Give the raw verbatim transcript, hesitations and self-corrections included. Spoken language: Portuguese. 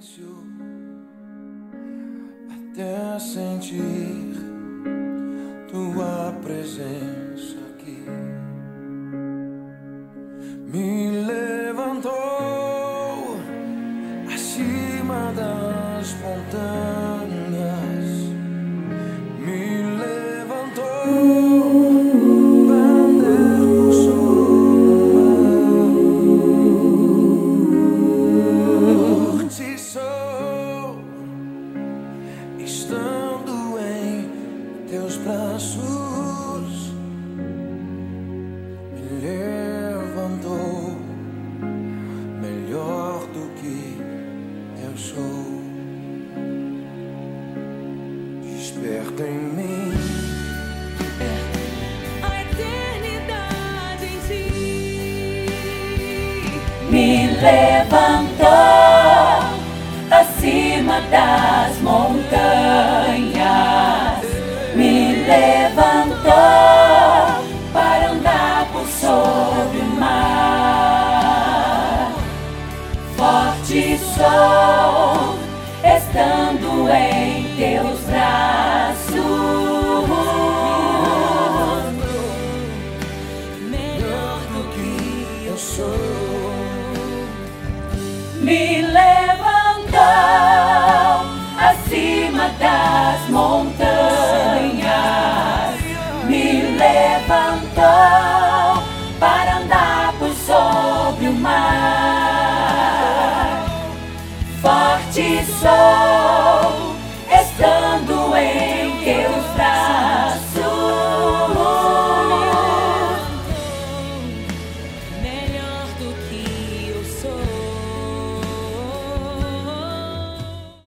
silêncio até sentir tua presença aqui. Me levantou acima das montanhas, me levantou para andar por sobre o mar. Forte sou, estando em teus braços, me levantou melhor do que eu sou. Desperta em mim A eternidade em ti. Me levantou acima das montanhas, me levantou para andar por sobre o mar. Forte sou, estando em teus braços, melhor do que eu sou. me levantou acima das montanhas, me levantou para andar por sobre o mar. Forte sou,